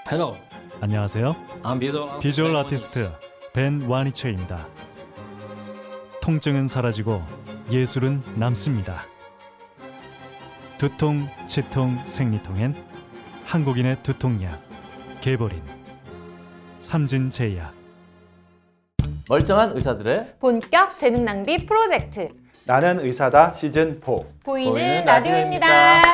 Hello, 안녕하세요. I'm visual 비주얼 아티스트 벤 와니체입니다. 통증은 사라지고 예술은 남습니다. 두통, 치통, 생리통엔 한국인의 두통약 개보린 삼진제약. 멀쩡한 의사들의 본격 재능 낭비 프로젝트 나는 의사다 시즌 4. 보이는 라디오입니다.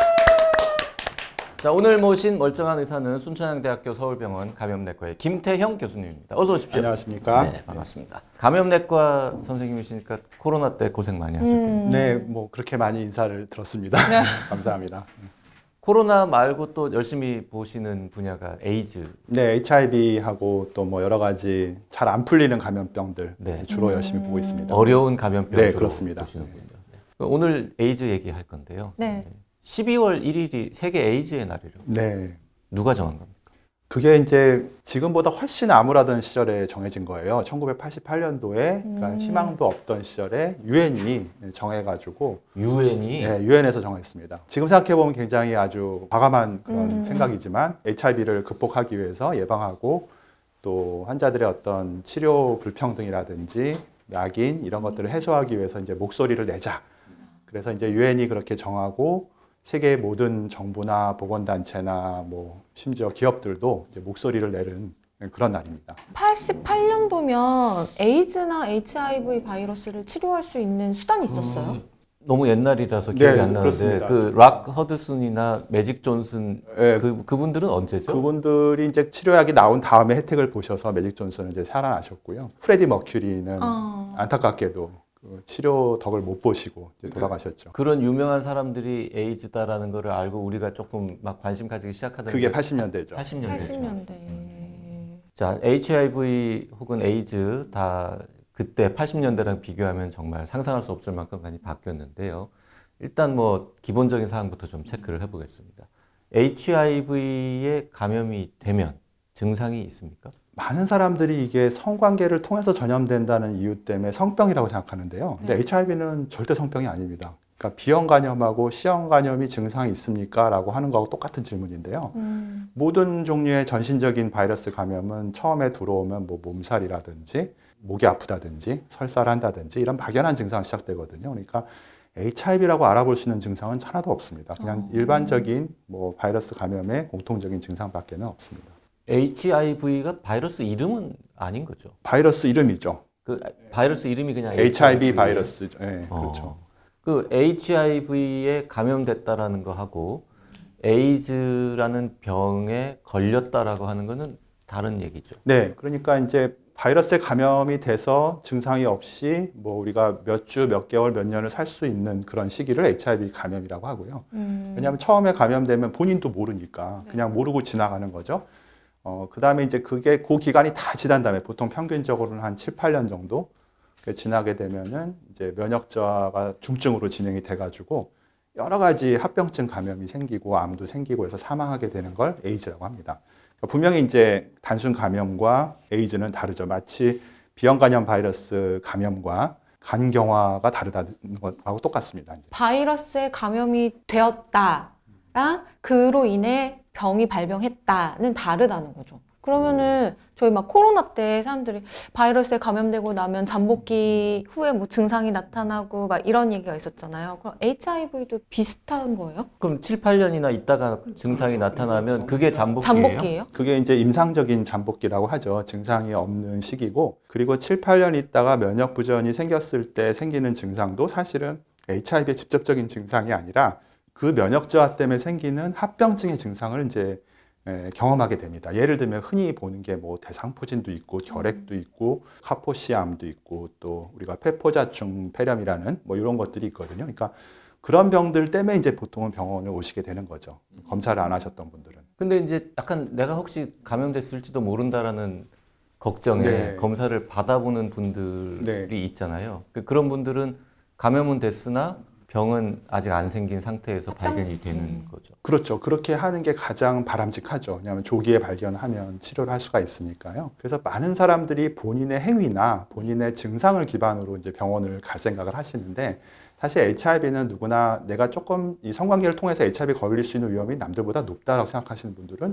자, 오늘 모신 멀쩡한 의사는 순천향대학교 서울병원 감염내과의 김태형 교수님입니다. 어서 오십시오. 안녕하십니까? 네, 반갑습니다. 감염내과 선생님이시니까 코로나 때 고생 많이 하셨겠네요. 네, 뭐 그렇게 많이 인사를 들었습니다. 감사합니다. 코로나 말고 또 열심히 보시는 분야가 에이즈. 네, HIV하고 또 뭐 여러 가지 잘 안 풀리는 감염병들 네. 주로 열심히 보고 있습니다. 어려운 감염병 네, 주로 그렇습니다. 보시는군요. 네. 오늘 에이즈 얘기할 건데요. 네. 12월 1일이 세계 에이즈의 날이래요. 네. 누가 정한 겁니까? 그게 이제 지금보다 훨씬 암울하던 시절에 정해진 거예요. 1988년도에 그러니까 희망도 없던 시절에 유엔이 정해가지고 유엔이 네, 유엔에서 정했습니다. 지금 생각해보면 굉장히 아주 과감한 그런 생각이지만 HIV를 극복하기 위해서 예방하고 또 환자들의 어떤 치료 불평등이라든지 낙인 이런 것들을 해소하기 위해서 이제 목소리를 내자. 그래서 이제 유엔이 그렇게 정하고 세계의 모든 정부나 보건단체나 뭐 심지어 기업들도 이제 목소리를 내는 그런 날입니다. 88년도면 에이즈나 HIV 바이러스를 치료할 수 있는 수단이 있었어요? 너무 옛날이라서 기억이 네, 안 나는데 그렇습니다. 그 락 허드슨이나 매직 존슨 네, 그분들은 언제죠? 그분들이 이제 치료약이 나온 다음에 혜택을 보셔서 매직 존슨은 이제 살아나셨고요. 프레디 머큐리는 안타깝게도 그 치료 덕을 못 보시고 이제 돌아가셨죠. 그런 유명한 사람들이 에이즈다라는 거를 알고 우리가 조금 막 관심 가지기 시작하던 그게 게 80년대죠. 80년대죠. 80년대. 자, HIV 혹은 에이즈 다 그때 80년대랑 비교하면 정말 상상할 수 없을 만큼 많이 바뀌었는데요. 일단 뭐 기본적인 사항부터 좀 체크를 해보겠습니다. HIV에 감염이 되면 증상이 있습니까? 많은 사람들이 이게 성관계를 통해서 전염된다는 이유 때문에 성병이라고 생각하는데요. 근데 HIV는 절대 성병이 아닙니다. 그러니까 B형 간염하고 C형 간염이 증상이 있습니까? 라고 하는 거하고 똑같은 질문인데요. 모든 종류의 전신적인 바이러스 감염은 처음에 들어오면 뭐 몸살이라든지 목이 아프다든지 설사한다든지 이런 막연한 증상이 시작되거든요. 그러니까 HIV라고 알아볼 수 있는 증상은 하나도 없습니다. 그냥 일반적인 뭐 바이러스 감염의 공통적인 증상밖에는 없습니다. HIV가 바이러스 이름은 아닌 거죠. 바이러스 이름이죠. 그 바이러스 이름이 그냥 HIV 바이러스죠. 네, 어. 그렇죠. 그 HIV에 감염됐다라는 거 하고 에이즈라는 병에 걸렸다라고 하는 거는 다른 얘기죠. 네, 그러니까 이제 바이러스에 감염이 돼서 증상이 없이 뭐 우리가 몇 주, 몇 개월, 몇 년을 살 수 있는 그런 시기를 HIV 감염이라고 하고요. 왜냐하면 처음에 감염되면 본인도 모르니까 그냥 모르고 지나가는 거죠. 그 다음에 이제 그게 그 기간이 다 지난 다음에 보통 평균적으로는 한 7, 8년 정도 지나게 되면은 이제 면역 저하가 중증으로 진행이 돼가지고 여러 가지 합병증 감염이 생기고 암도 생기고 해서 사망하게 되는 걸 에이즈라고 합니다. 분명히 이제 단순 감염과 에이즈는 다르죠. 마치 B형 간염 바이러스 감염과 간경화가 다르다는 것하고 똑같습니다. 이제. 바이러스에 감염이 되었다랑 그로 인해 병이 발병했다는 다르다는 거죠. 그러면은 저희 막 코로나 때 사람들이 바이러스에 감염되고 나면 잠복기 후에 뭐 증상이 나타나고 막 이런 얘기가 있었잖아요. 그럼 HIV도 비슷한 거예요? 그럼 7, 8년이나 있다가 증상이 나타나면 그게 잠복기예요? 잠복기예요? 그게 이제 임상적인 잠복기라고 하죠. 증상이 없는 시기고, 그리고 7, 8년 있다가 면역 부전이 생겼을 때 생기는 증상도 사실은 HIV의 직접적인 증상이 아니라 그 면역 저하 때문에 생기는 합병증의 증상을 이제 경험하게 됩니다. 예를 들면 흔히 보는 게 뭐 대상포진도 있고 결핵도 있고 카포시암도 있고 또 우리가 폐포자충 폐렴이라는 뭐 이런 것들이 있거든요. 그러니까 그런 병들 때문에 이제 보통은 병원을 오시게 되는 거죠. 검사를 안 하셨던 분들은. 근데 이제 약간 내가 혹시 감염됐을지도 모른다라는 걱정에 네. 검사를 받아보는 분들이 네. 있잖아요. 그런 분들은 감염은 됐으나 병은 아직 안 생긴 상태에서 발견이 되는 거죠. 그렇죠. 그렇게 하는 게 가장 바람직하죠. 왜냐하면 조기에 발견하면 치료를 할 수가 있으니까요. 그래서 많은 사람들이 본인의 행위나 본인의 증상을 기반으로 이제 병원을 갈 생각을 하시는데, 사실 HIV는 누구나 내가 조금 이 성관계를 통해서 HIV 걸릴 수 있는 위험이 남들보다 높다라고 생각하시는 분들은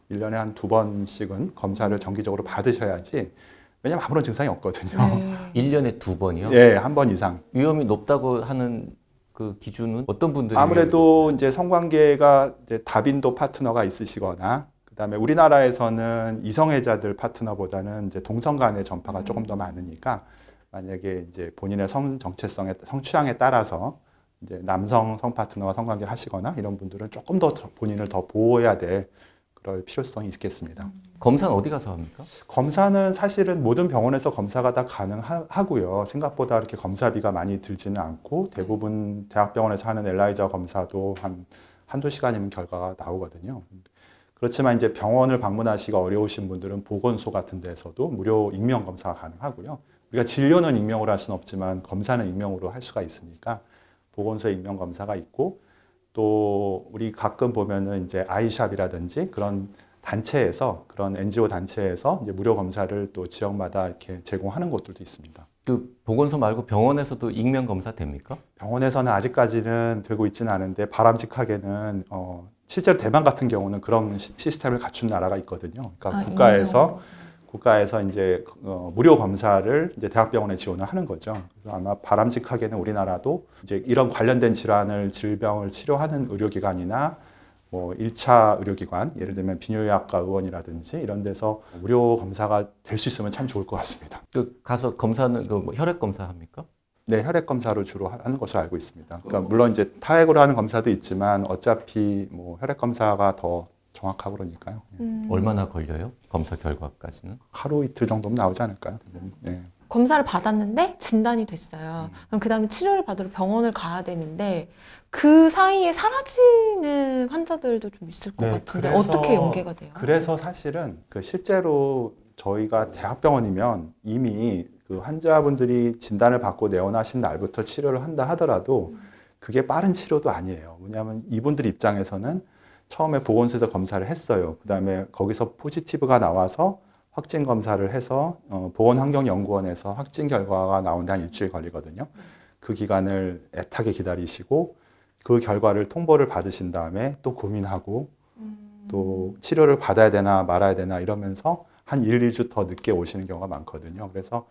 1년에 한 2번씩은 검사를 정기적으로 받으셔야지, 왜냐하면 아무런 증상이 없거든요. 네. 1년에 2번이요? 예, 한 번 이상. 위험이 높다고 하는 그 기준은 어떤 분들이? 아무래도 이제 성관계가 이제 다빈도 파트너가 있으시거나, 그다음에 우리나라에서는 이성애자들 파트너보다는 이제 동성 간의 전파가 조금 더 많으니까, 만약에 이제 본인의 성 정체성에, 성 취향에 따라서 이제 남성 성 파트너와 성관계를 하시거나 이런 분들은 조금 더 본인을 더 보호해야 될 그럴 필요성이 있겠습니다. 검사는 어디 가서 합니까? 검사는 사실은 모든 병원에서 검사가 다 가능하고요. 생각보다 이렇게 검사비가 많이 들지는 않고, 대부분 대학병원에서 하는 엘라이자 검사도 한두 시간이면 결과가 나오거든요. 그렇지만 이제 병원을 방문하시기가 어려우신 분들은 보건소 같은 데서도 무료 익명 검사가 가능하고요. 우리가 진료는 익명으로 할 수는 없지만 검사는 익명으로 할 수가 있으니까 보건소에 익명 검사가 있고, 또 우리 가끔 보면은 이제 아이샵이라든지 그런 단체에서, 그런 NGO 단체에서 이제 무료 검사를 또 지역마다 이렇게 제공하는 곳들도 있습니다. 그 보건소 말고 병원에서도 익명 검사 됩니까? 병원에서는 아직까지는 되고 있지는 않은데, 바람직하게는 실제로 대만 같은 경우는 그런 시스템을 갖춘 나라가 있거든요. 그러니까 국가에서 이제 무료 검사를 이제 대학병원에 지원을 하는 거죠. 그래서 아마 바람직하게는 우리나라도 이제 이런 관련된 질병을 치료하는 의료기관이나 뭐 1차 의료기관, 예를 들면 비뇨의학과 의원이라든지 이런 데서 무료 검사가 될 수 있으면 참 좋을 것 같습니다. 그 가서 검사는 그 뭐 혈액 검사 합니까? 네, 혈액 검사로 주로 하는 것으로 알고 있습니다. 그러니까 물론 이제 타액으로 하는 검사도 있지만 어차피 뭐 혈액 검사가 더 정확하고 그러니까요. 얼마나 걸려요? 검사 결과까지는? 하루 이틀 정도면 나오지 않을까요? 네. 검사를 받았는데 진단이 됐어요. 그럼 그 다음에 치료를 받으러 병원을 가야 되는데 그 사이에 사라지는 환자들도 좀 있을 것 같은데 어떻게 연계가 돼요? 그래서 사실은 그 실제로 저희가 대학병원이면 이미 그 환자분들이 진단을 받고 내원하신 날부터 치료를 한다 하더라도 그게 빠른 치료도 아니에요. 왜냐하면 이분들 입장에서는 처음에 보건소에서 검사를 했어요. 그 다음에 거기서 포지티브가 나와서 확진 검사를 해서 보건환경연구원에서 확진 결과가 나오는데 한 일주일 걸리거든요. 그 기간을 애타게 기다리시고 그 결과를 통보를 받으신 다음에 또 고민하고 또 치료를 받아야 되나 말아야 되나 이러면서 한 1, 2주 더 늦게 오시는 경우가 많거든요. 그래서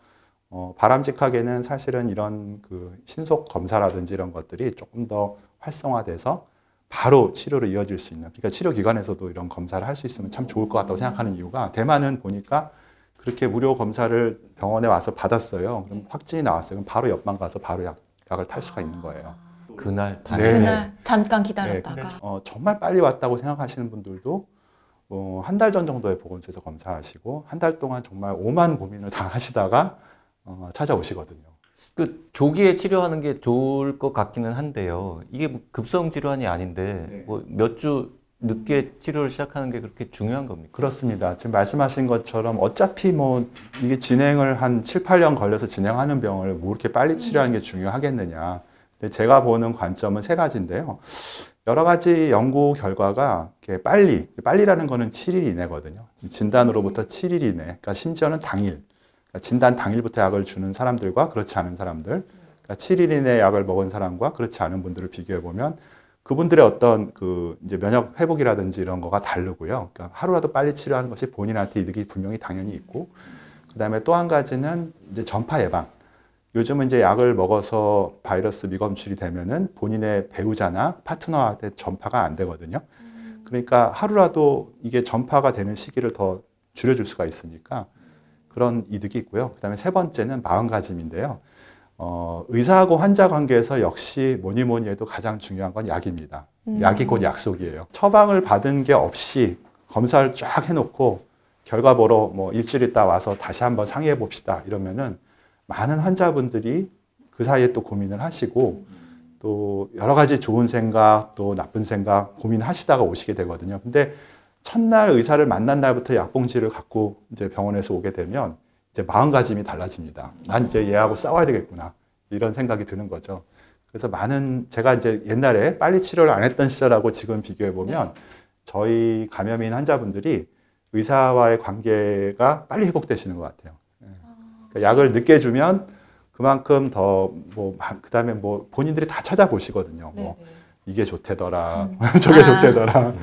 바람직하게는 사실은 이런 그 신속 검사라든지 이런 것들이 조금 더 활성화돼서 바로 치료로 이어질 수 있는, 그러니까 치료기관에서도 이런 검사를 할 수 있으면 참 좋을 것 같다고 생각하는 이유가, 대만은 보니까 그렇게 무료 검사를 병원에 와서 받았어요. 그럼 확진이 나왔어요. 그럼 바로 옆만 가서 바로 약을 탈 수가 있는 거예요. 그날 네. 그날 잠깐 네, 기다렸다가 근데 정말 빨리 왔다고 생각하시는 분들도 한 달 전 정도에 보건소에서 검사하시고 한 달 동안 정말 오만 고민을 다 하시다가 찾아오시거든요. 그 조기에 치료하는 게 좋을 것 같기는 한데요. 이게 뭐 급성 질환이 아닌데 뭐 몇 주 늦게 치료를 시작하는 게 그렇게 중요한 겁니까? 그렇습니다. 지금 말씀하신 것처럼 어차피 뭐 이게 진행을 한 7, 8년 걸려서 진행하는 병을 뭐 이렇게 빨리 치료하는 게 중요하겠느냐. 근데 제가 보는 관점은 세 가지인데요. 여러 가지 연구 결과가 빨리라는 거는 7일 이내거든요. 진단으로부터 7일 이내, 그러니까 심지어는 당일. 진단 당일부터 약을 주는 사람들과 그렇지 않은 사람들, 그러니까 7일 이내 약을 먹은 사람과 그렇지 않은 분들을 비교해 보면 그분들의 어떤 그 이제 면역 회복이라든지 이런 거가 다르고요. 그러니까 하루라도 빨리 치료하는 것이 본인한테 이득이 분명히 당연히 있고, 그다음에 또 한 가지는 이제 전파 예방. 요즘은 이제 약을 먹어서 바이러스 미검출이 되면은 본인의 배우자나 파트너한테 전파가 안 되거든요. 그러니까 하루라도 이게 전파가 되는 시기를 더 줄여줄 수가 있으니까 그런 이득이 있고요. 그다음에 세 번째는 마음가짐인데요. 의사하고 환자 관계에서 역시 뭐니 해도 가장 중요한 건 약입니다. 약이 곧 약속이에요. 처방을 받은 게 없이 검사를 쫙 해놓고 결과 보러 뭐 일주일 있다 와서 다시 한번 상의해 봅시다 이러면은 많은 환자분들이 그 사이에 또 고민을 하시고 또 여러 가지 좋은 생각 또 나쁜 생각 고민하시다가 오시게 되거든요. 근데 첫날 의사를 만난 날부터 약봉지를 갖고 이제 병원에서 오게 되면 이제 마음가짐이 달라집니다. 난 이제 얘하고 싸워야 되겠구나. 이런 생각이 드는 거죠. 그래서 제가 이제 옛날에 빨리 치료를 안 했던 시절하고 지금 비교해 보면 저희 감염인 환자분들이 의사와의 관계가 빨리 회복되시는 것 같아요. 그러니까 약을 늦게 주면 그만큼 더 그다음에 본인들이 다 찾아보시거든요. 이게 좋대더라, 저게 좋대더라.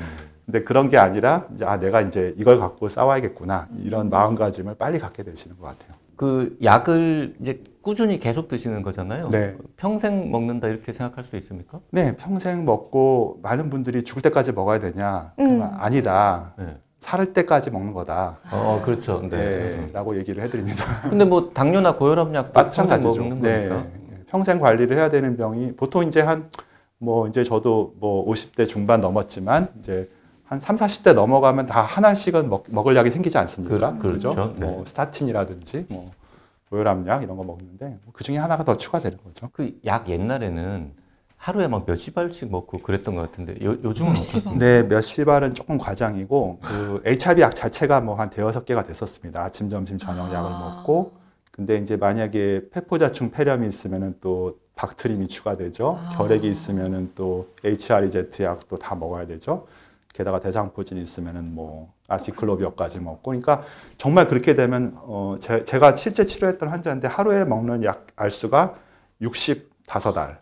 근데 그런 게 아니라 이제 내가 이제 이걸 갖고 싸워야겠구나 이런 마음가짐을 빨리 갖게 되시는 것 같아요. 그 약을 이제 꾸준히 계속 드시는 거잖아요. 네. 평생 먹는다 이렇게 생각할 수 있습니까? 네, 평생 먹고 많은 분들이 죽을 때까지 먹어야 되냐? 아니다. 네. 살 때까지 먹는 거다. 그렇죠. 네. 라고 얘기를 해드립니다. 근데 뭐 당뇨나 고혈압약도 평생 마찬가지죠. 먹는 네. 거니까. 평생 관리를 해야 되는 병이 보통 이제 이제 저도 뭐 50대 중반 넘었지만 이제 한 3, 40대 넘어가면 다 하나씩은 먹을 약이 생기지 않습니까? 그렇죠. 네. 뭐 스타틴이라든지 뭐 고혈압약 이런 거 먹는데 그 중에 하나가 더 추가되는 거죠. 그 약 옛날에는 하루에 막 몇십 알씩 먹고 그랬던 것 같은데 요즘은 어떻습니까? 네, 몇십 알은 조금 과장이고 그 HIV 약 자체가 뭐 한 대여섯 개가 됐었습니다. 아침, 점심, 저녁 약을 먹고 근데 이제 만약에 페포자충 폐렴이 있으면은 또 박트림이 추가되죠. 결핵이 있으면은 또 HREZ 약도 다 먹어야 되죠. 게다가 대상포진이 있으면은 뭐 아시클로비어까지 먹고 그러니까 정말 그렇게 되면 제가 실제 치료했던 환자인데 하루에 먹는 약 알수가 65알.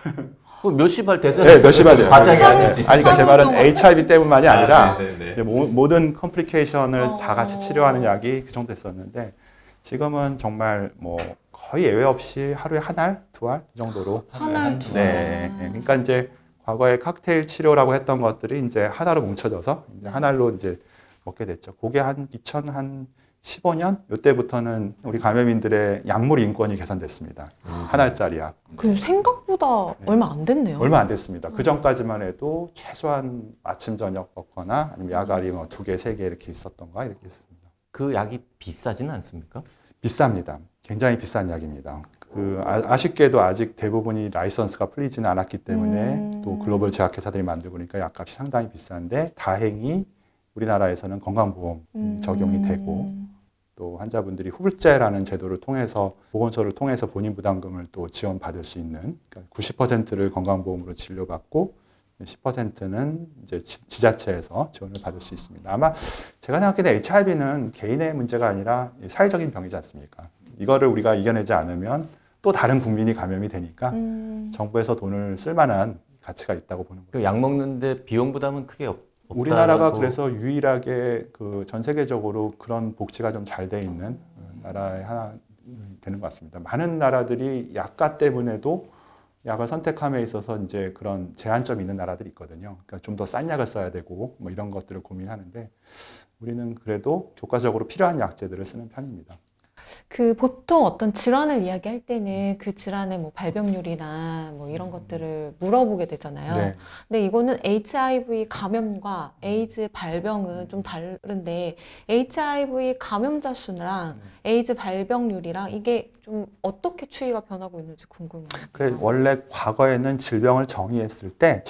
몇십 알 되잖아요. 네, 몇십 알 돼요. 과장이 아니지. 그러니까 제 말은 HIV 때문만이 아니라 네네네. 이제 모든 컴플리케이션을 다 같이 치료하는 약이 그 정도 됐었는데 지금은 정말 뭐 거의 예외 없이 하루에 한 알, 두 알 이 정도로. 한 알, 두 알. 네. 그러니까 이제 과거에 칵테일 치료라고 했던 것들이 이제 하나로 뭉쳐져서 이제 한 알로 이제 먹게 됐죠. 그게 한 2015년 이때부터는 우리 감염인들의 약물 인권이 개선됐습니다. 한 알짜리 약. 그 생각보다 얼마 안 됐네요. 얼마 안 됐습니다. 그 전까지만 해도 최소한 아침 저녁 먹거나 아니면 약알이 뭐 2개, 3개 이렇게 있었던가 이렇게 있었습니다. 그 약이 비싸지는 않습니까? 비쌉니다. 굉장히 비싼 약입니다. 아쉽게도 아직 대부분이 라이선스가 풀리지는 않았기 때문에 또 글로벌 제약회사들이 만들고 그러니까 약값이 상당히 비싼데 다행히 우리나라에서는 건강보험 적용이 되고 또 환자분들이 후불제라는 제도를 통해서 보건소를 통해서 본인 부담금을 또 지원받을 수 있는 그러니까 90%를 건강보험으로 진료받고 10%는 이제 지자체에서 지원을 받을 수 있습니다. 아마 제가 생각할 때 HIV는 개인의 문제가 아니라 사회적인 병이지 않습니까? 이거를 우리가 이겨내지 않으면 또 다른 국민이 감염이 되니까 정부에서 돈을 쓸 만한 가치가 있다고 보는 거예요. 약 먹는데 비용 부담은 크게 없다. 우리나라가 그래서 유일하게 그 전 세계적으로 그런 복지가 좀 잘 돼 있는 나라의 하나 되는 것 같습니다. 많은 나라들이 약가 때문에도 약을 선택함에 있어서 이제 그런 제한점이 있는 나라들이 있거든요. 그러니까 좀 더 싼 약을 써야 되고 뭐 이런 것들을 고민하는데 우리는 그래도 교과적으로 필요한 약제들을 쓰는 편입니다. 그 보통 어떤 질환을 이야기할 때는 그 질환의 뭐 발병률이나 뭐 이런 것들을 물어보게 되잖아요. 네. 근데 이거는 HIV 감염과 에이즈 발병은 좀 다른데 HIV 감염자 수랑 에이즈 발병률이랑 이게 좀 어떻게 추이가 변하고 있는지 궁금해요. 원래 과거에는 질병을 정의했을 때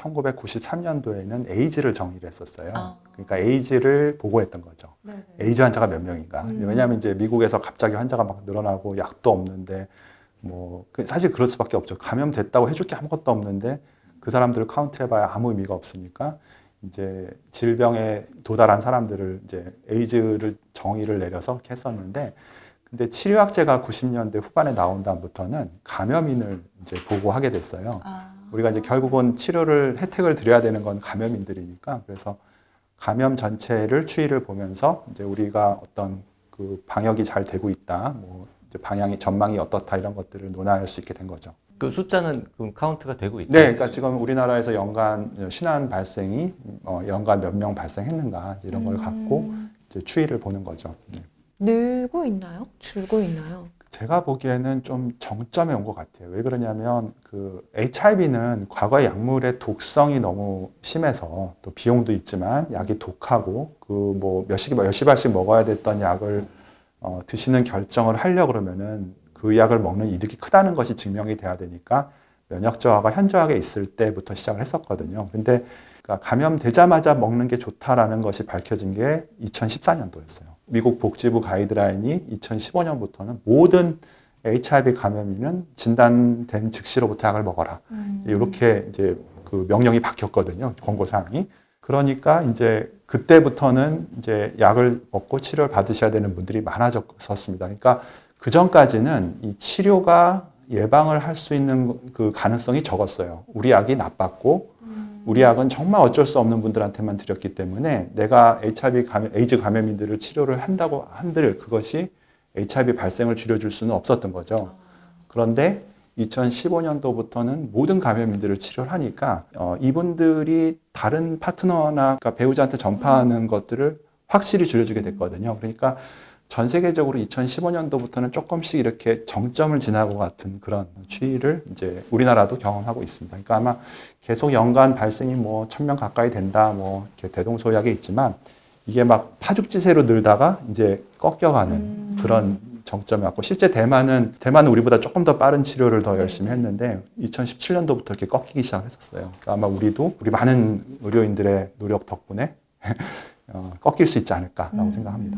1993년도에는 에이즈를 정의를 했었어요. 그러니까 에이즈를 보고했던 거죠. 네네. 에이즈 환자가 몇 명인가. 왜냐하면 이제 미국에서 갑자기 환자가 막 늘어나고 약도 없는데 뭐 사실 그럴 수밖에 없죠. 감염됐다고 해줄 게 아무것도 없는데 그 사람들을 카운트해봐야 아무 의미가 없으니까 이제 질병에 도달한 사람들을 이제 에이즈를 정의를 내려서 이렇게 했었는데 근데 치료약제가 90년대 후반에 나온 다음부터는 감염인을 이제 보고하게 됐어요. 우리가 이제 결국은 치료를 혜택을 드려야 되는 건 감염인들이니까 그래서 감염 전체를 추이를 보면서 이제 우리가 어떤 그 방역이 잘 되고 있다, 뭐 이제 전망이 어떻다 이런 것들을 논할 수 있게 된 거죠. 그 숫자는 그럼 카운트가 되고 있죠? 네, 그러니까 지금 우리나라에서 연간 신환 발생이 연간 몇 명 발생했는가 이런 걸 갖고 이제 추이를 보는 거죠. 네. 늘고 있나요? 줄고 있나요? 제가 보기에는 좀 정점에 온 것 같아요. 왜 그러냐면 그 HIV는 과거의 약물의 독성이 너무 심해서 또 비용도 있지만 약이 독하고 그 뭐 몇십 알씩 먹어야 됐던 약을 드시는 결정을 하려고 그러면은 그 약을 먹는 이득이 크다는 것이 증명이 돼야 되니까 면역 저하가 현저하게 있을 때부터 시작을 했었거든요. 근데 그러니까 감염되자마자 먹는 게 좋다라는 것이 밝혀진 게 2014년도였어요. 미국 복지부 가이드라인이 2015년부터는 모든 HIV 감염인은 진단된 즉시로부터 약을 먹어라. 이렇게 이제 그 명령이 바뀌었거든요. 권고사항이. 그러니까 이제 그때부터는 이제 약을 먹고 치료를 받으셔야 되는 분들이 많아졌었습니다. 그러니까 그 전까지는 이 치료가 예방을 할 수 있는 그 가능성이 적었어요. 우리 약이 나빴고 우리 약은 정말 어쩔 수 없는 분들한테만 드렸기 때문에 내가 에이즈 감염인들을 치료를 한다고 한들 그것이 HIV 발생을 줄여줄 수는 없었던 거죠. 그런데 2015년도부터는 모든 감염인들을 치료를 하니까 이분들이 다른 파트너나 그러니까 배우자한테 전파하는 것들을 확실히 줄여주게 됐거든요. 그러니까 전 세계적으로 2015년도부터는 조금씩 이렇게 정점을 지나고 같은 그런 추이를 이제 우리나라도 경험하고 있습니다. 그러니까 아마 계속 연간 발생이 뭐 1000명 가까이 된다, 뭐 이렇게 대동소이하게 있지만 이게 막 파죽지세로 늘다가 이제 꺾여가는 그런 정점이 왔고 실제 대만은 우리보다 조금 더 빠른 치료를 더 열심히 했는데 2017년도부터 이렇게 꺾이기 시작했었어요. 그러니까 아마 우리 많은 의료인들의 노력 덕분에 꺾일 수 있지 않을까라고 생각합니다.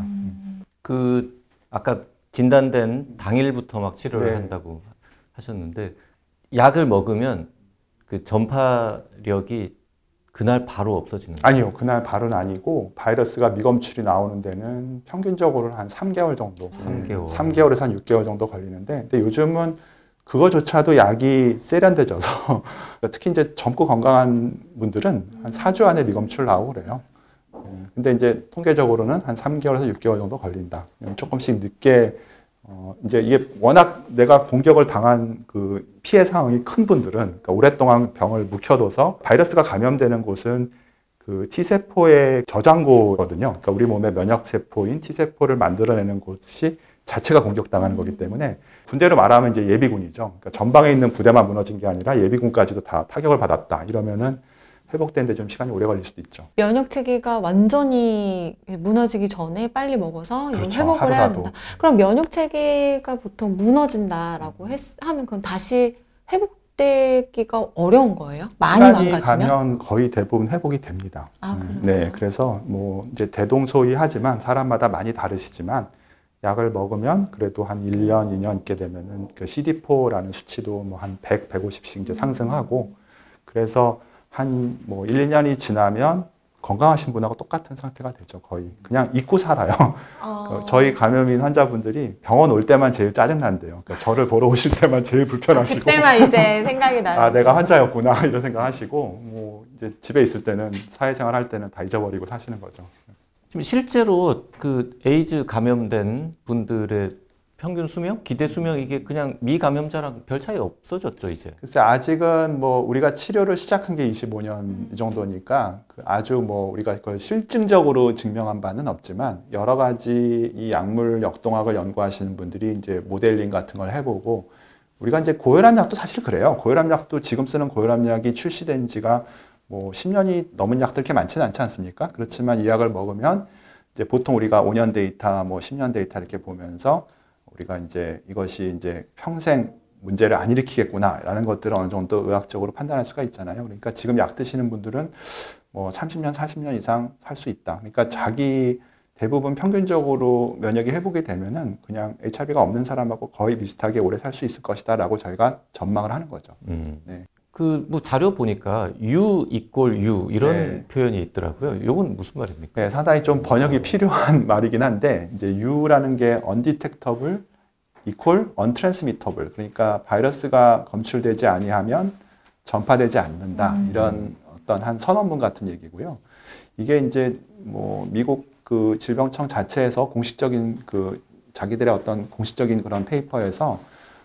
아까 진단된 당일부터 막 치료를 네. 한다고 하셨는데, 약을 먹으면 그 전파력이 그날 바로 없어지는 거예요? 아니요. 그날 바로는 아니고 바이러스가 미검출이 나오는 데는 평균적으로 한 3개월 정도. 3개월에서 한 6개월 정도 걸리는데, 근데 요즘은 그거조차도 약이 세련돼져서 특히 이제 젊고 건강한 분들은 한 4주 안에 미검출 나오고 그래요. 근데 이제 통계적으로는 한 3개월에서 6개월 정도 걸린다. 조금씩 늦게 이제 이게 워낙 내가 공격을 당한 그 피해 상황이 큰 분들은 그러니까 오랫동안 병을 묵혀둬서 바이러스가 감염되는 곳은 그 T세포의 저장고거든요. 그러니까 우리 몸의 면역세포인 T세포를 만들어내는 곳이 자체가 공격당하는 거기 때문에 군대로 말하면 이제 예비군이죠. 그러니까 전방에 있는 부대만 무너진 게 아니라 예비군까지도 다 타격을 받았다. 이러면은 회복되는데 좀 시간이 오래 걸릴 수도 있죠. 면역 체계가 완전히 무너지기 전에 빨리 먹어서 이건 그렇죠. 회복을 해야 하루라도. 된다. 그럼 면역 체계가 보통 무너진다라고 하면 그건 다시 회복되기가 어려운 거예요? 많이 시간이 망가지면? 가면 거의 대부분 회복이 됩니다. 그래요? 네, 그래서 뭐 이제 대동소이하지만 사람마다 많이 다르시지만 약을 먹으면 그래도 한 1년, 2년 있게 되면은 그 CD4라는 수치도 뭐 한 100, 150씩 이제 상승하고 그래서 한 뭐 1, 2년이 지나면 건강하신 분하고 똑같은 상태가 되죠. 거의 그냥 잊고 살아요. 저희 감염인 환자분들이 병원 올 때만 제일 짜증난대요. 그러니까 저를 보러 오실 때만 제일 불편하시고 그때만 이제 생각이 나요. 아, 내가 환자였구나 이런 생각하시고 뭐 이제 집에 있을 때는 사회생활 할 때는 다 잊어버리고 사시는 거죠. 지금 실제로 그 에이즈 감염된 분들의 평균 수명, 기대 수명 이게 그냥 미감염자랑 별 차이 없어졌죠 이제. 글쎄 아직은 뭐 우리가 치료를 시작한 게 25년 이 정도니까 그 아주 뭐 우리가 그걸 실증적으로 증명한 바는 없지만 여러 가지 이 약물 역동학을 연구하시는 분들이 이제 모델링 같은 걸 해보고 우리가 이제 고혈압 약도 사실 그래요. 고혈압 약도 지금 쓰는 고혈압 약이 출시된 지가 뭐 10년이 넘은 약들 이렇게 많지는 않지 않습니까? 그렇지만 이 약을 먹으면 이제 보통 우리가 5년 데이터, 뭐 10년 데이터 이렇게 보면서 우리가 이제 이것이 이제 평생 문제를 안 일으키겠구나라는 것들을 어느 정도 의학적으로 판단할 수가 있잖아요. 그러니까 지금 약 드시는 분들은 뭐 30년, 40년 이상 살 수 있다. 그러니까 자기 대부분 평균적으로 면역이 회복이 되면은 그냥 HIV가 없는 사람하고 거의 비슷하게 오래 살 수 있을 것이다라고 저희가 전망을 하는 거죠. 네. 그 뭐 자료 보니까 U = U 이런 네. 표현이 있더라고요. 이건 무슨 말입니까? 네, 상당히 좀 번역이 필요한 말이긴 한데 이제 U라는 게 undetectable equal untransmittable 그러니까 바이러스가 검출되지 아니하면 전파되지 않는다 이런 어떤 한 선언문 같은 얘기고요. 이게 이제 뭐 미국 그 질병청 자체에서 공식적인 그 자기들의 어떤 공식적인 그런 페이퍼에서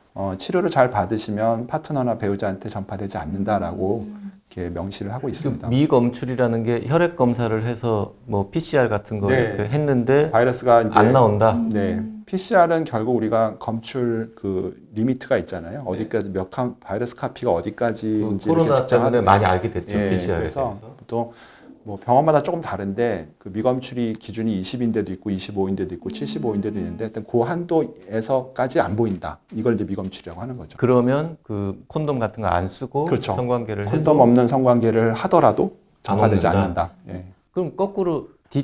치료를 잘 받으시면 파트너나 배우자한테 전파되지 않는다라고 이렇게 명시를 하고 있습니다. 미검출이라는 게 혈액 검사를 해서 뭐 PCR 같은 거 네. 이렇게 했는데 바이러스가 이제 안 나온다. 네, PCR은 결국 우리가 검출 그 리미트가 있잖아요. 어디까지 바이러스 카피가 어디까지인지 코로나 때문에 많이 알게 됐죠. 예, PCR에 그래서 대해서. 또 뭐 병원마다 조금 다른데 그 미검출이 기준이 20인데도 있고 25인데도 있고 75인데도 있는데 일단 그 한도에서까지 안 보인다. 이걸 이제 미검출이라고 하는 거죠. 그러면 그 콘돔 같은 거 안 쓰고 그렇죠. 성관계를 콘돔 해도 없는 성관계를 하더라도 전파되지 안 않는다. 예. 그럼 거꾸로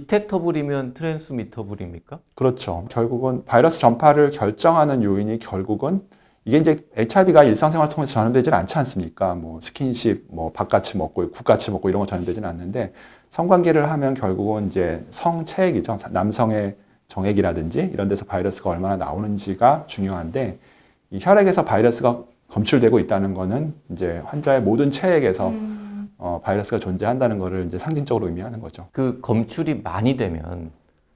디텍터블이면 트랜스미터블입니까? 그렇죠. 결국은 바이러스 전파를 결정하는 요인이 결국은 이게 이제 HIV가 일상생활 통해서 전염되지는 않지 않습니까? 뭐 스킨십, 뭐 밥같이 먹고 국같이 먹고 이런 거 전염되지는 않는데 성관계를 하면 결국은 이제 성체액이죠. 남성의 정액이라든지 이런 데서 바이러스가 얼마나 나오는지가 중요한데 이 혈액에서 바이러스가 검출되고 있다는 거는 이제 환자의 모든 체액에서 바이러스가 존재한다는 거를 이제 상징적으로 의미하는 거죠. 그 검출이 많이 되면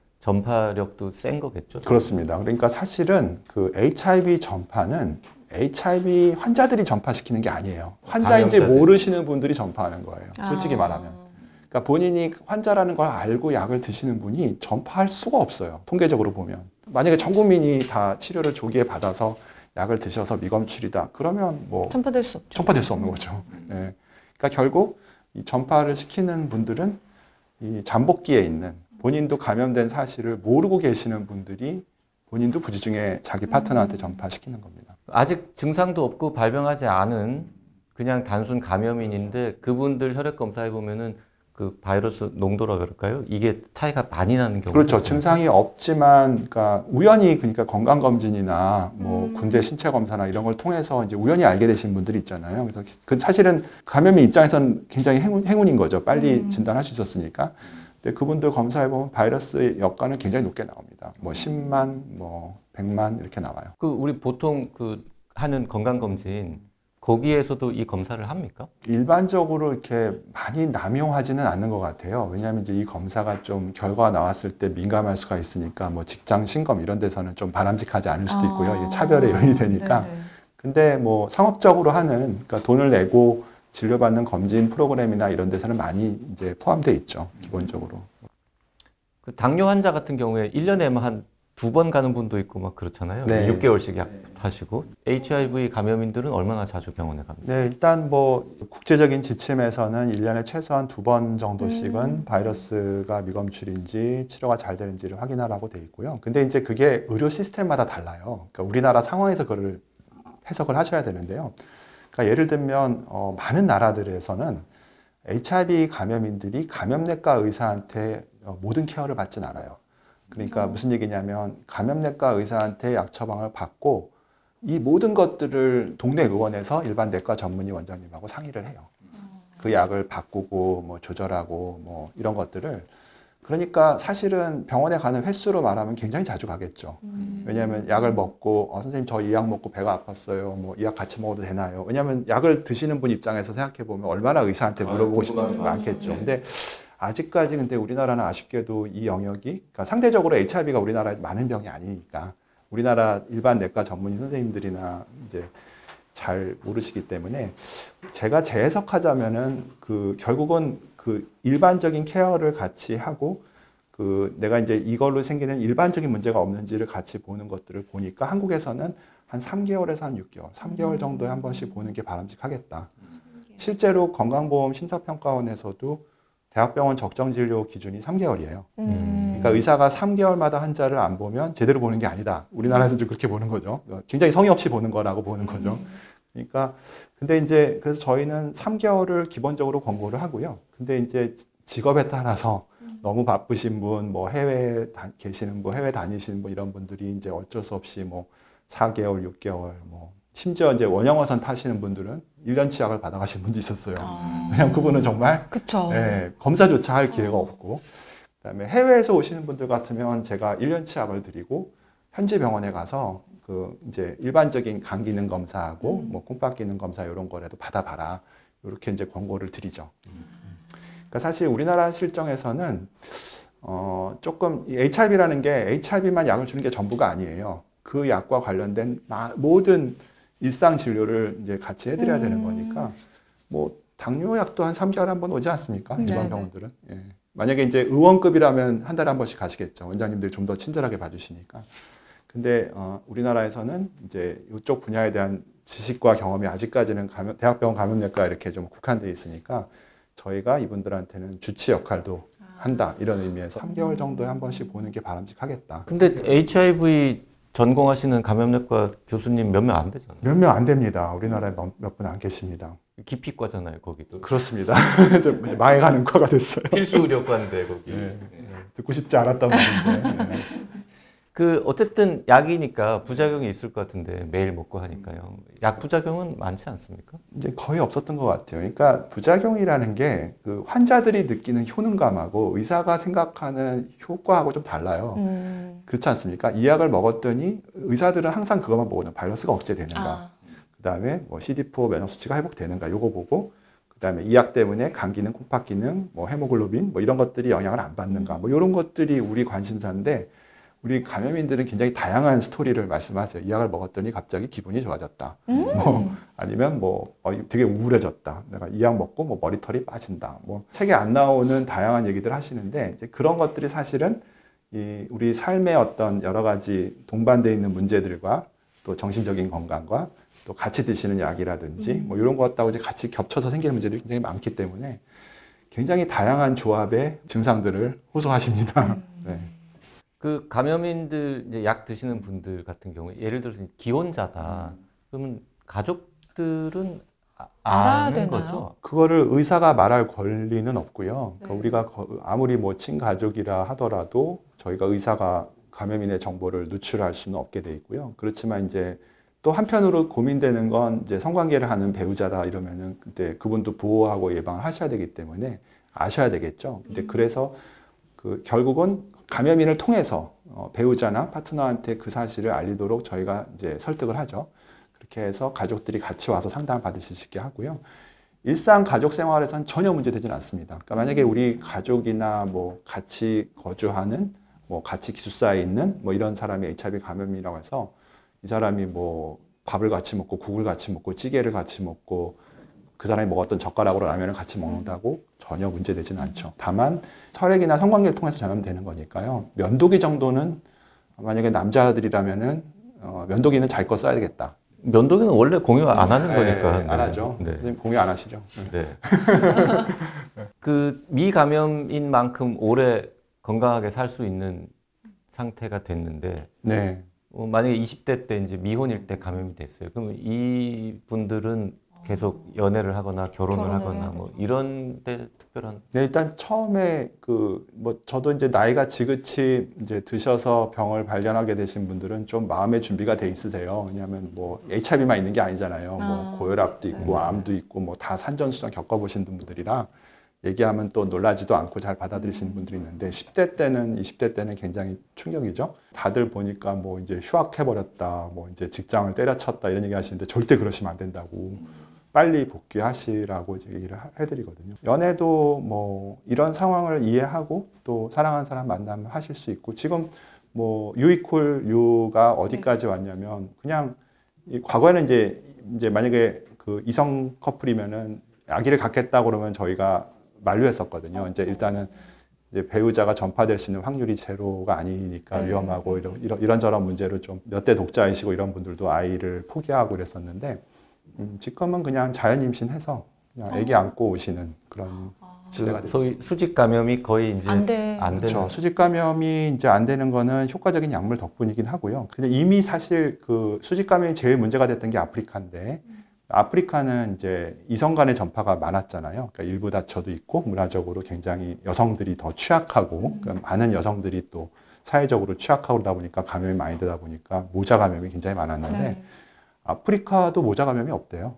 전파력도 센 거겠죠? 그렇습니다. 그러니까 사실은 그 HIV 전파는 HIV 환자들이 전파시키는 게 아니에요. 환자인지 감염자들. 모르시는 분들이 전파하는 거예요. 솔직히 아. 말하면. 그러니까 본인이 환자라는 걸 알고 약을 드시는 분이 전파할 수가 없어요. 통계적으로 보면. 만약에 전 국민이 다 치료를 조기에 받아서 약을 드셔서 미검출이다. 그러면 뭐 전파될 수 없죠. 전파될 수 없는 거죠. 예. 그러니까 결국 이 전파를 시키는 분들은 이 잠복기에 있는 본인도 감염된 사실을 모르고 계시는 분들이 본인도 부지중에 자기 파트너한테 전파시키는 겁니다. 아직 증상도 없고 발병하지 않은 그냥 단순 감염인인데 그분들 혈액 검사해 보면은 그 바이러스 농도라 그럴까요? 이게 차이가 많이 나는 경우가 그렇죠. 있어요. 증상이 없지만, 그러니까 우연히 그러니까 건강검진이나 뭐 군대 신체 검사나 이런 걸 통해서 이제 우연히 알게 되신 분들이 있잖아요. 그래서 그 사실은 감염인 입장에서는 굉장히 행운인 거죠. 빨리 진단할 수 있었으니까. 근데 그분들 검사해 보면 바이러스 여과는 굉장히 높게 나옵니다. 뭐 10만, 뭐 100만 이렇게 나와요. 그 우리 보통 그 하는 건강검진 거기에서도 이 검사를 합니까? 일반적으로 이렇게 많이 남용하지는 않는 것 같아요. 왜냐하면 이제 이 검사가 좀 결과가 나왔을 때 민감할 수가 있으니까 뭐 직장 신검 이런 데서는 좀 바람직하지 않을 수도 있고요. 이게 차별의 요인이 되니까. 네네. 근데 뭐 상업적으로 하는, 그러니까 돈을 내고 진료받는 검진 프로그램이나 이런 데서는 많이 이제 포함되어 있죠. 기본적으로. 그 당뇨 환자 같은 경우에 1년에 한 2번 가는 분도 있고 막 그렇잖아요. 네. 6개월씩 약 하시고. HIV 감염인들은 얼마나 자주 병원에 갑니까? 네, 일단 뭐 국제적인 지침에서는 1년에 최소한 2번 정도씩은 바이러스가 미검출인지 치료가 잘 되는지를 확인하라고 돼 있고요. 근데 이제 그게 의료 시스템마다 달라요. 그러니까 우리나라 상황에서 그걸 해석을 하셔야 되는데요. 그러니까 예를 들면 많은 나라들에서는 HIV 감염인들이 감염내과 의사한테 모든 케어를 받진 않아요. 그러니까 무슨 얘기냐면 감염내과 의사한테 약 처방을 받고 이 모든 것들을 동네 의원에서 일반 내과 전문의 원장님하고 상의를 해요. 그 약을 바꾸고 뭐 조절하고 뭐 이런 것들을. 그러니까 사실은 병원에 가는 횟수로 말하면 굉장히 자주 가겠죠. 왜냐하면 약을 먹고 선생님 저 이 약 먹고 배가 아팠어요. 뭐 이 약 같이 먹어도 되나요? 왜냐하면 약을 드시는 분 입장에서 생각해 보면 얼마나 의사한테 물어보고 싶은 게 많겠죠. 근데 아직까지 근데 우리나라는 아쉽게도 이 영역이, 그러니까 상대적으로 HIV가 우리나라에 많은 병이 아니니까 우리나라 일반 내과 전문의 선생님들이나 이제 잘 모르시기 때문에 제가 재해석하자면은 그 결국은 그 일반적인 케어를 같이 하고 그 내가 이제 이걸로 생기는 일반적인 문제가 없는지를 같이 보는 것들을 보니까 한국에서는 한 3개월에서 한 6개월, 3개월 정도에 한 번씩 보는 게 바람직하겠다. 실제로 건강보험 심사평가원에서도 대학병원 적정진료 기준이 3개월이에요. 그러니까 의사가 3개월마다 환자를 안 보면 제대로 보는 게 아니다. 우리나라에서 좀 그렇게 보는 거죠. 굉장히 성의 없이 보는 거라고 보는 거죠. 그러니까 근데 이제 그래서 저희는 3개월을 기본적으로 권고를 하고요. 근데 이제 직업에 따라서 너무 바쁘신 분, 뭐 해외에 계시는 분, 해외 다니시는 분 이런 분들이 이제 어쩔 수 없이 뭐 4개월, 6개월, 뭐 심지어 이제 원형어선 타시는 분들은 1년치 약을 받아가신 분도 있었어요. 왜냐면 그분은 정말 그쵸. 네, 검사조차 할 기회가 없고, 그다음에 해외에서 오시는 분들 같으면 제가 1년치 약을 드리고 현지 병원에 가서 그 이제 일반적인 간 기능 검사하고 뭐 콩팥 기능 검사 이런 거라도 받아봐라 이렇게 이제 권고를 드리죠. 그러니까 사실 우리나라 실정에서는 조금 이 HIV라는 게 HIV만 약을 주는 게 전부가 아니에요. 그 약과 관련된 모든 일상 진료를 이제 같이 해드려야 되는 거니까 뭐 당뇨약도 한 3개월에 한 번 오지 않습니까? 일반 병원들은. 예. 만약에 이제 의원급이라면 한 달에 한 번씩 가시겠죠. 원장님들이 좀 더 친절하게 봐주시니까. 근데 우리나라에서는 이제 이쪽 분야에 대한 지식과 경험이 아직까지는 대학병원 감염내과 이렇게 좀 국한되어 있으니까 저희가 이분들한테는 주치 역할도 한다 이런 의미에서 3개월 정도에 한 번씩 보는 게 바람직하겠다. 근데 HIV 전공하시는 감염내과 교수님 몇 명 안 되잖아요. 몇 명 안 됩니다. 우리나라에 몇 분 안 계십니다. 기피과잖아요, 거기도. 그렇습니다. 망해가는 과가 됐어요. 필수 의료과인데 거기. 네. 듣고 싶지 않았단 말인데. 네. 그 어쨌든 약이니까 부작용이 있을 것 같은데 매일 먹고 하니까요. 약 부작용은 많지 않습니까? 이제 거의 없었던 것 같아요. 그러니까 부작용이라는 게 그 환자들이 느끼는 효능감하고 의사가 생각하는 효과하고 좀 달라요. 그렇지 않습니까? 이 약을 먹었더니 의사들은 항상 그것만 보거든요. 바이러스가 억제되는가. 그다음에 뭐 CD4 면역 수치가 회복되는가 요거 보고 그다음에 이 약 때문에 간 기능, 콩팥 기능, 뭐 헤모글로빈 뭐 이런 것들이 영향을 안 받는가 뭐 이런 것들이 우리 관심사인데 우리 감염인들은 굉장히 다양한 스토리를 말씀하세요. 이 약을 먹었더니 갑자기 기분이 좋아졌다. 뭐 아니면 뭐 되게 우울해졌다. 내가 이 약 먹고 뭐 머리털이 빠진다. 뭐 책에 안 나오는 다양한 얘기들 하시는데 이제 그런 것들이 사실은 이 우리 삶의 어떤 여러 가지 동반되어 있는 문제들과 또 정신적인 건강과 또 같이 드시는 약이라든지 뭐 이런 것하고 이제 같이 겹쳐서 생기는 문제들이 굉장히 많기 때문에 굉장히 다양한 조합의 증상들을 호소하십니다. 네. 그 감염인들 이제 약 드시는 분들 같은 경우에 예를 들어서 기혼자다. 그러면 가족들은 알아야 아는 되나요? 거죠? 그거를 의사가 말할 권리는 없고요. 네. 그러니까 우리가 아무리 뭐 친가족이라 하더라도 저희가 의사가 감염인의 정보를 누출할 수는 없게 돼 있고요. 그렇지만 이제 또 한편으로 고민되는 건 이제 성관계를 하는 배우자다 이러면은 그때 그분도 보호하고 예방을 하셔야 되기 때문에 아셔야 되겠죠. 근데 그래서 그 결국은 감염인을 통해서 배우자나 파트너한테 그 사실을 알리도록 저희가 이제 설득을 하죠. 그렇게 해서 가족들이 같이 와서 상담을 받으실 수 있게 하고요. 일상 가족 생활에서는 전혀 문제되지는 않습니다. 그러니까 만약에 우리 가족이나 뭐 같이 거주하는 뭐 같이 기숙사에 있는 뭐 이런 사람이 HIV 감염이라고 해서 이 사람이 뭐 밥을 같이 먹고 국을 같이 먹고 찌개를 같이 먹고 그 사람이 먹었던 젓가락으로 라면을 같이 먹는다고 전혀 문제되지는 않죠. 다만 혈액이나 성관계를 통해서 전염되는 거니까요. 면도기 정도는 만약에 남자들이라면은 면도기는 자기 거 써야 되겠다. 면도기는 원래 공유 안 하는 거니까. 네, 안 하죠. 네. 선생님 공유 안 하시죠? 네. 그 미감염인만큼 오래 건강하게 살 수 있는 상태가 됐는데 네. 만약에 20대 때 이제 미혼일 때 감염이 됐어요. 그러면 이 분들은 계속 연애를 하거나 결혼을 하거나 뭐 이런 데 특별한. 네, 일단 처음에 뭐 저도 이제 나이가 지긋이 이제 드셔서 병을 발견하게 되신 분들은 좀 마음의 준비가 돼 있으세요. 왜냐하면 뭐 HIV만 있는 게 아니잖아요. 뭐 고혈압도 있고 암도 있고 뭐 다 산전수전 겪어보신 분들이라 얘기하면 또 놀라지도 않고 잘 받아들이시는 분들이 있는데 10대 때는 20대 때는 굉장히 충격이죠. 다들 보니까 뭐 이제 휴학해버렸다, 뭐 이제 직장을 때려쳤다 이런 얘기 하시는데 절대 그러시면 안 된다고. 빨리 복귀하시라고 얘기를 해드리거든요. 연애도 뭐 이런 상황을 이해하고 또 사랑하는 사람 만나면 하실 수 있고 지금 뭐 유이콜 유가 어디까지 왔냐면 그냥 과거에는 이제 만약에 그 이성 커플이면은 아기를 갖겠다 그러면 저희가 만류했었거든요. 이제 일단은 이제 배우자가 전파될 수 있는 확률이 제로가 아니니까 위험하고 이런저런 문제로 좀 몇 대 독자이시고 이런 분들도 아이를 포기하고 그랬었는데 지금은 그냥 자연 임신해서 그냥 아기 안고 오시는 그런 시대가 됐어요. 소위 수직 감염이 거의 이제 안 그렇죠. 되는. 수직 감염이 이제 안 되는 거는 효과적인 약물 덕분이긴 하고요. 근데 이미 사실 그 수직 감염이 제일 문제가 됐던 게 아프리카인데 아프리카는 이제 이성 간의 전파가 많았잖아요. 그러니까 일부 다처도 있고 문화적으로 굉장히 여성들이 더 취약하고 그러니까 많은 여성들이 또 사회적으로 취약하고 그러다 보니까 감염이 많이 되다 보니까 모자 감염이 굉장히 많았는데 아프리카도 모자 감염이 없대요.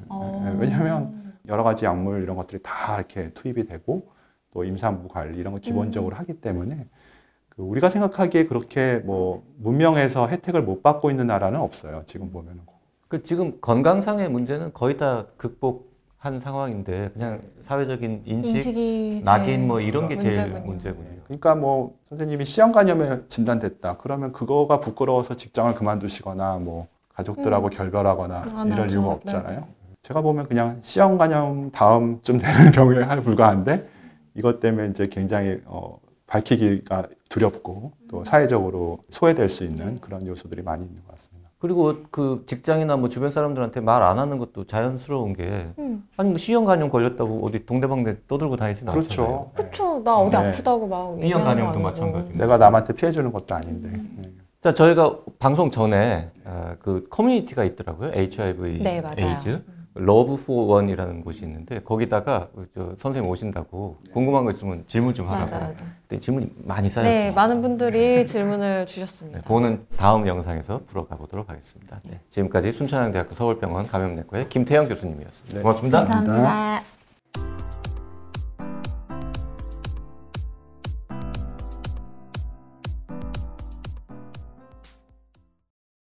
왜냐하면 여러 가지 약물 이런 것들이 다 이렇게 투입이 되고 또 임산부 관리 이런 거 기본적으로 하기 때문에 우리가 생각하기에 그렇게 뭐 문명에서 혜택을 못 받고 있는 나라는 없어요. 지금 보면은. 지금 건강상의 문제는 거의 다 극복한 상황인데 그냥 사회적인 인식, 낙인 뭐 이런 게 제일 문제군요. 그러니까 뭐 선생님이 C형 간염에 진단됐다. 그러면 그거가 부끄러워서 직장을 그만두시거나 뭐 가족들하고 결별하거나 이럴 이유가 없잖아요. 네. 제가 보면 그냥 C형 간염 다음쯤 되는 병에 불과한데 이것 때문에 이제 굉장히 밝히기가 두렵고 또 사회적으로 소외될 수 있는 그런 요소들이 많이 있는 것 같습니다. 그리고 그 직장이나 뭐 주변 사람들한테 말 안 하는 것도 자연스러운 게 아니 뭐 C형 간염 걸렸다고 어디 동대방대 떠들고 다니지는 않잖아요. 그렇죠. 나 어디 아프다고 막 B형 간염도 마찬가지고. 내가 남한테 피해 주는 것도 아닌데. 자, 저희가 방송 전에 그 커뮤니티가 있더라고요. HIV, 네, 맞아요. 에이즈. 러브 포 원이라는 곳이 있는데 거기다가 선생님 오신다고 궁금한 거 있으면 질문 좀 하라고. 맞아요. 그때 질문이 많이 쌓였어요. 네, 많은 분들이 질문을 주셨습니다. 네, 그거는 다음 영상에서 풀어가 보도록 하겠습니다. 네, 지금까지 순천향대학교 서울병원 감염내과의 김태형 교수님이었습니다. 고맙습니다. 감사합니다.